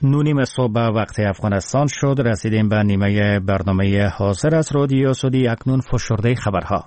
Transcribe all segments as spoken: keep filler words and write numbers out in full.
نونیم صبح وقت افغانستان شد. رسیدیم به نیمه برنامه حاضر از رادیو سعودی. اکنون فشرده خبرها.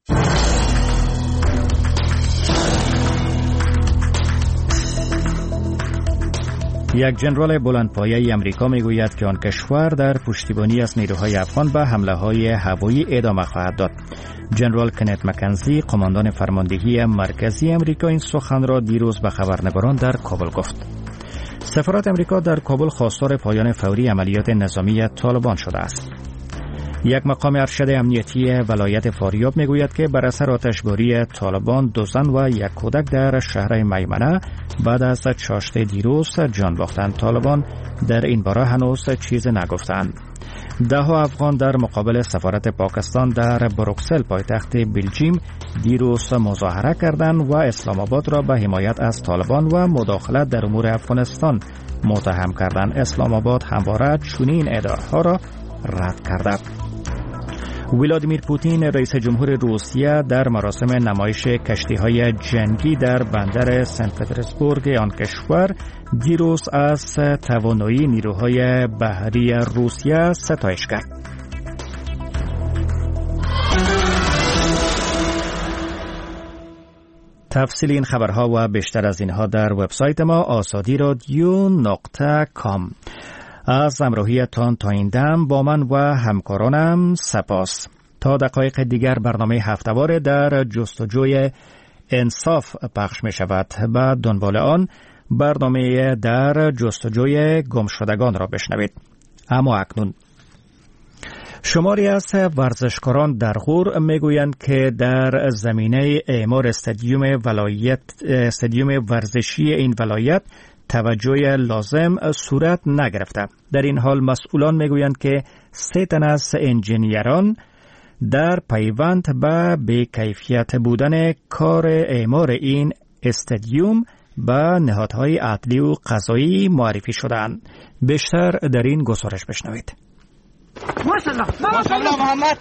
یک ژنرال بلندپایه امریکا میگوید که آن کشور در پشتیبانی از نیروهای افغان به حمله‌های هوایی ادامه خواهد داد. ژنرال کنت مکنزی، قماندان فرماندهی مرکزی امریکا، این سخن را دیروز به خبرنگاران در کابل گفت. سفارت امریکا در کابل خواستار پایان فوری عملیات نظامی طالبان شده است. یک مقام ارشد امنیتی ولایت فاریاب میگوید که بر اثر آتشباری طالبان دو زن و یک کودک در شهر میمنه بعد از چاشت دیروز جان باختند. طالبان در این باره هنوز چیز نگفتند. ده ها افغان در مقابل سفارت پاکستان در بروکسل پایتخت بلژیم دیروز مظاهره کردند و اسلام آباد را به حمایت از طالبان و مداخلت در امور افغانستان متهم کردند. اسلام آباد همواره چنین ادعاها را رد کرده. ولادیمیر پوتین رئیس جمهور روسیه در مراسم نمایش کشتی‌های جنگی در بندر سنت پترزبورگ آن کشور دیروز از توانایی نیروهای بحری روسیه ستایش کرد. تفصیل این خبرها و بیشتر از اینها در وبسایت ما آزادی رادیو نقطه کام. از همراهیتان تا این دم با من و همکارانم سپاس. تا دقایق دیگر برنامه هفته‌وار در جستجوی انصاف پخش می شود. بعد دنبال آن برنامه در جستجوی گمشدگان را بشنوید. اما اکنون شماری از ورزشکاران در غور میگویند که در زمینه اعمار استادیوم ولایت استادیوم ورزشی این ولایت توجه لازم صورت نگرفته. در این حال مسئولان میگویند که سه تن از انجینیران در پیوند به بی‌کیفیت بودن کار اعمار این استادیوم به نهادهای عدلی و قضایی معرفی شدند. بیشتر در این گزارش بشنوید. ماشاءالله محمد.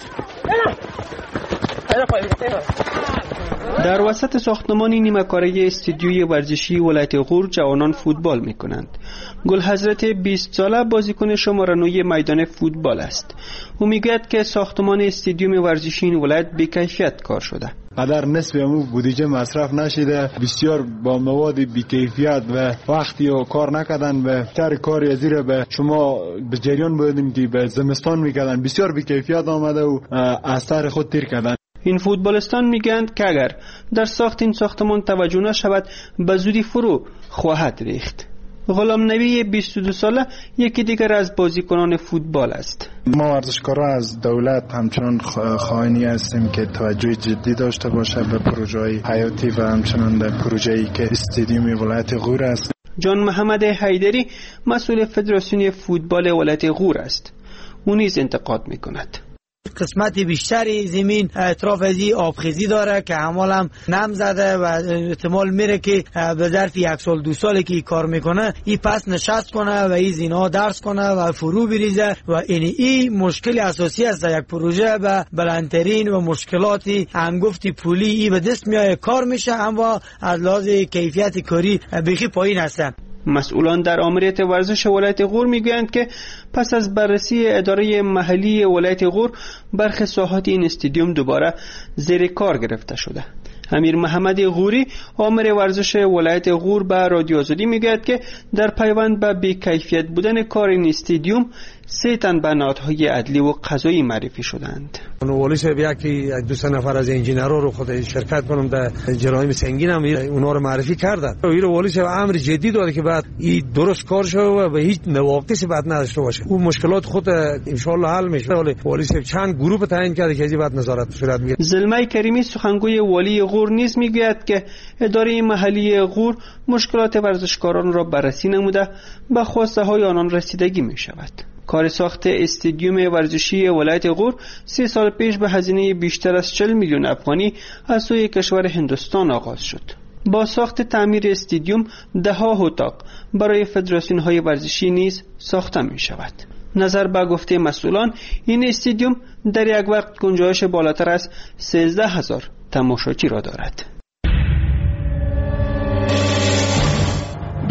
در وسط ساختمانی نیمه کاره استادیوم ورزشی ولایت غور جوانان فوتبال میکنند. گل حضرت بیست ساله بازیکن شماره نه میدان فوتبال است. او میگوید که ساختمان استادیوم ورزشی این ولایت بی‌کیفیت کار شده. قدر نصف امو بودجه مصرف نشده، بسیار با مواد بی‌کیفیت و وقتی و کار نکردن و تر کاری زیر به شما به جریان بودیم که به زمستان میکردن بسیار بی‌کیفیت آمده و از سر خود تیر کردن. این فوتبالستان میگند که اگر در ساخت این ساختمان توجه نشود به زودی فرو خواهد ریخت. غلام نبی بیست و دو ساله یکی دیگر از بازیکنان فوتبال است. ما ورزشکاران از دولت همچنان خواهانی هستیم که توجه جدی داشته باشه به پروژه‌های حیاتی و همچنان به پروژه‌ای که استادیوم ولایت غور است. جان محمد حیدری مسئول فدراسیون فوتبال ولایت غور است. او نیز انتقاد میکند. قسمت بیشتری زمین اطراف ازی آبخیزی داره که همال هم نم زده و احتمال میره که به ظرف یک سال دو سالی که کار میکنه این پس نشست کنه و این زینا درس کنه و فرو بریزه و این این مشکل اساسی است در یک پروژه. به بلندترین و مشکلاتی انگفت پولی ای به دست میاد کار میشه اما از لحاظ کیفیت کاری بیخی پایین هستن. مسئولان در آمریت ورزش ولایت غور میگویند که پس از بررسی اداره محلی ولایت غور برخی ساحات این استادیوم دوباره زیر کار گرفته شده. امیر محمد غوری آمر ورزش ولایت غور به رادیو آزادی میگوید که در پیوند به بی‌کیفیت بودن کار این استادیوم سه تن به نهادهای عدلی و قضایی معرفی شدند. والی صاحب یکی یک دو سه نفر از انجینرها رو خود شرکت کنم در جرایم سنگین هم اونا رو معرفی کردن. این والی صاحب امر جدی داده که بعد این درست کار شه و به هیچ نواقصی بعد نداشته باشه. اون مشکلات خود ان شاء الله حل میشه. ولی والی صاحب چند گروه تعیین کرده که بعد نظارت صورت میگیره. زلمه کریمی سخنگوی والی غور نیز میگوید که اداره محلی غور مشکلات ورزشکاران را بررسی نموده به خواسته های آنان رسیدگی می شود. کار ساخت استادیوم ورزشی ولایت غور سی سال پیش به هزینه بیشتر از چهل میلیون افغانی از سوی کشور هندوستان آغاز شد. با ساخت تعمیر استادیوم ده ها اتاق برای فدراسیون های ورزشی نیز ساخته می شود. نظر به گفته مسئولان این استادیوم در یک وقت گنجایش بالاتر از سیزده هزار تماشاچی را دارد.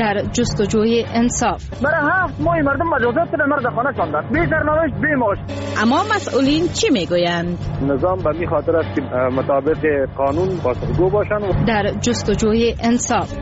در جستجوی انصاف. برای هفت ماه مردم مجازات به مرد خانه شاندن، بی سرنوشت بی معاش. اما مسئولین چی میگویند؟ نظام به می خاطر است که مطابق قانون پاسخگو باشند. در جستجوی انصاف.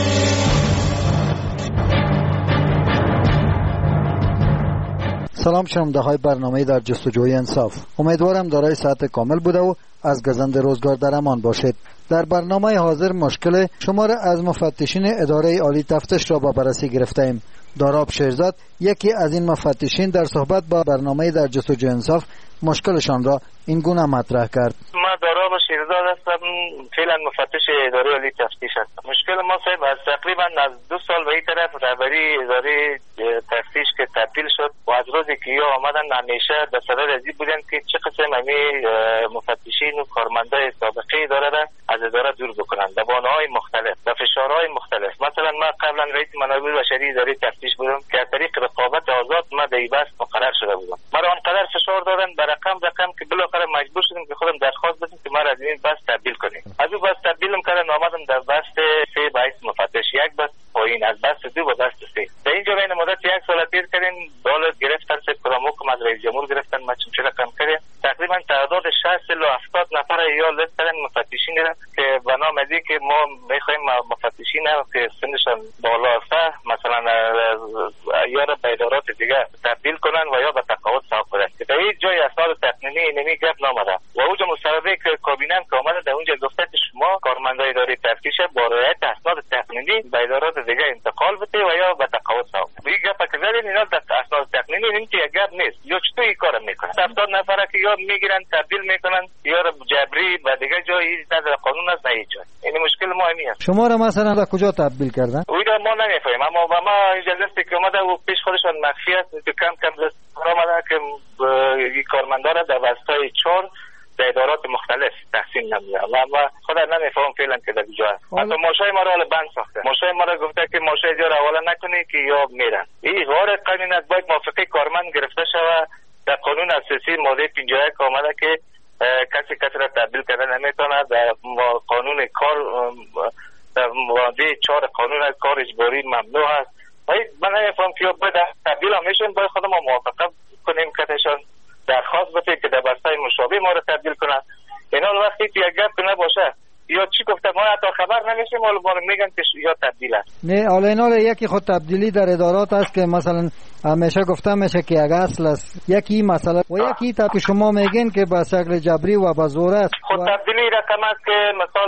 سلام شنونده های برنامه در جستجوی انصاف. امیدوارم دارای صحت کامل بوده و از گزند روزگار در امان باشید. در برنامه حاضر مشکل شماره از مفتشین اداره عالی تفتیش را با بررسی گرفته ایم. داراب شیرزاد یکی از این مفتشین در صحبت با برنامه در جستجوی انصاف مشکلشان را این گونه مطرح کرد. ما داراب شیرزاد هستم، فعلا مفتش اداره عالی تفتیش هستم. مشکل ما صاحب از تقریبا از دو سال به این طرف رهبری اداره تفتیش که تبدیل شد و از روزی که یا آمدن همیشه به صدد ازی بودن که چه قسم همی مفتشین و کارمنده سابقه اداره را از اداره دور بکنن به بانه‌های مختلف و فشارهای مختلف. مثلا ما قبلا رئیس منابع بشری اداره تفتیش بودم که از طریق رقابت آزاد ما به این بحث مقرر شده بودم. مرا آنقدر فشار دادن به رقم رقم که بالاخره مجبور شدیم که خودم درخواست بدم که ما را از این بحث تبدیل کنیم. از اون بحث تبدیلم کردن آمدم در بحث سه بحث مفتش، یک بحث پایین از بحث دو به بحث سه. در اینجا بین مدت یک سال تیر کردیم، دولت گرفتن سه کراموکم از رئیس جمهور گرفتن، ما چون کم کردیم تقریبا تعداد شصت الی هفتاد نفر یا لیست کردن مفتشین را که به نام ازی که ما میخوایم مفتشین که سنشان بالا است مثلا یا را به ادارات دیگه تبدیل کنن و یا به تقاعد ساق کنن که در این جای اسناد تقنینی نمی گپ نامده و اونجا مصوبه که کابینه که آمده در اونجا گفته که شما کارمندای اداره تفتیش با رعایت اسناد تقنینی به ادارات دیگه انتقال بده و یا به تقاعد ساق. این گپ که زدین اینا در اسناد تقنینی این که گپ نیست، یا چطور این کارو میکنن؟ هفتاد نفره که یا میگیرن تبدیل میکنن یا جبری و دیگه جایی نظر قانون است نه هیچ. این مشکل ما همین است. شما را مثلا در کجا تبدیل کردن؟ اویدا ما نمیفهمیم، اما ما اینجا لیستی که اومده و پیش خودشان مخفی است که کم کم لیست آمده که این کارمندان در وسطای چهار در ادارات مختلف تقسیم نمیده و ما خدا نمیفهم فعلا که در کجا است. حتی ماشای ما را بند ساخته، ماشای ما را گفته که ماشای دیگر حواله نکنی که یا میرن. این غیر قانونی است، باید موافقه کارمند گرفته شود. در قانون اساسی ماده پنجاه و یک آمده که کسی کسی را تبدیل کردن نمیتونه. در قانون کار در ماده چهار قانون کار اجباری ممنوع است. من نمیفهم که باید تبدیل هم میشن، باید خودم موافقه کنیم کتشان درخواست بده که در بستای مشابه ما رو تبدیل کنن. اینا وقتی که یک گپ نباشه یا چی گفته ما حتی خبر نمیشیم ولی ما میگن که یا تبدیل است. نه حالا اینا یکی خود تبدیلی در ادارات است که مثلا همیشه گفته میشه که یک اصل است، یکی مثلا و یکی تا که شما میگین که به شکل جبری و به زور است. خود و... تبدیلی رقم است که مثلا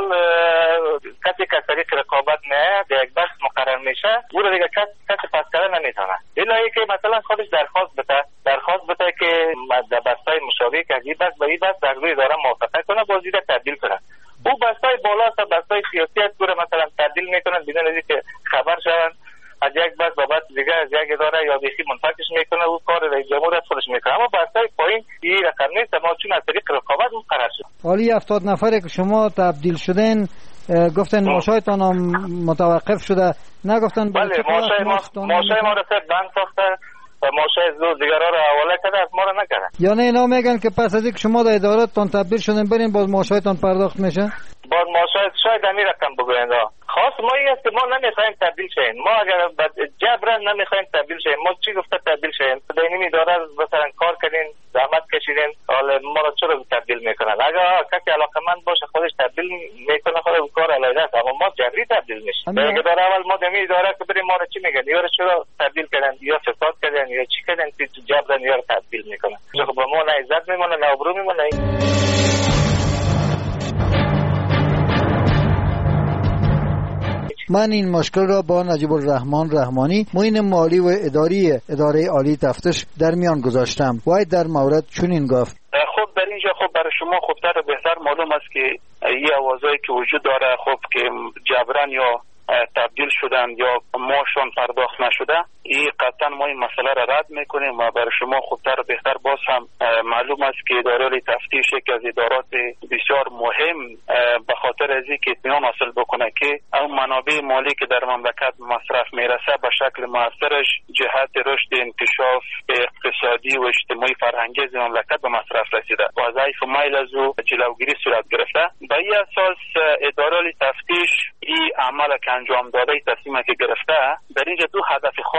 کسی که طریق رقابت نه در یک بخش مقرر میشه او رو دیگه کسی کسی پس کردن نمیتونه. اینا که مثلا خودش درخواست بده درخواست بده که در بستای مشابه که این بس به این بس در روی اداره موافقه کنه بازیده تبدیل کنه. او بستای بالا است، بستای سیاسی است، گوره مثلا تبدیل میکنن بدون از اینکه خبر شون از یک بس بابت دیگه از یک اداره یا بیخی منفکش میکنه و کار رئیس جمهور خودش میکنه. اما بستای پایین این رقم نیست، ما چون از طریق رقابت مقرر شد. حالی هفتاد نفره که شما تبدیل شدین گفتن ماشایتان هم متوقف شده، نگفتن بله ماشای ما ماشای ما رو بند ساخته، ماشای زور دیگرها رو حواله کرده، از ما رو نکردن. یعنی اینا میگن که پس از اینکه شما در اداراتتان تبدیل شدین برین باز ماشایتان پرداخت میشه؟ باز ماشای شاید همین رقم بگویند. خاص ما این است که ما نمیخوایم تبدیل شیم. ما اگر جبران نمیخوایم تبدیل شیم. ما چی گفته تبدیل شیم؟ در این اداره مثلا کار کردین، زحمت کشیدین، حالا ما رو چرا تبدیل میکنن؟ اگر کسی علاقمند باشه خودش تبدیل میکنه، خود کار علیه است، اما ما جبری تبدیل میشیم. اگر در اول ما دمی اداره که بریم ما رو چی میگن؟ یا چرا تبدیل کردن یا فساد کردن یا چی کردن که جبران یا تبدیل میکنن؟ خب ما نه عزت میمونه نه ابرو میمونه. من این مشکل را با نجیب الرحمن رحمانی معین مالی و اداری اداره عالی تفتیش در میان گذاشتم. وای در مورد چنین گفت: خب در اینجا خب برای شما خوبتر و بهتر معلوم است که این آوازهایی که وجود داره خب که جبران یا تبدیل شدن یا ماشون پرداخت نشده، این قطعا ما این مسئله را رد میکنیم و برای شما خوبتر و بهتر باز هم معلوم است که اداره تفتیش یکی از ادارات بسیار مهم به خاطر از اینکه اطمینان حاصل بکنه که اون منابع مالی که در مملکت مصرف میرسه به شکل موثرش جهت رشد انکشاف اقتصادی و اجتماعی فرهنگی مملکت به مصرف رسیده و ضعیف و میل از او جلوگیری صورت گرفته. به این اساس اداره تفتیش این عمل انجام داده تصمیمی که گرفته در اینجا دو هدف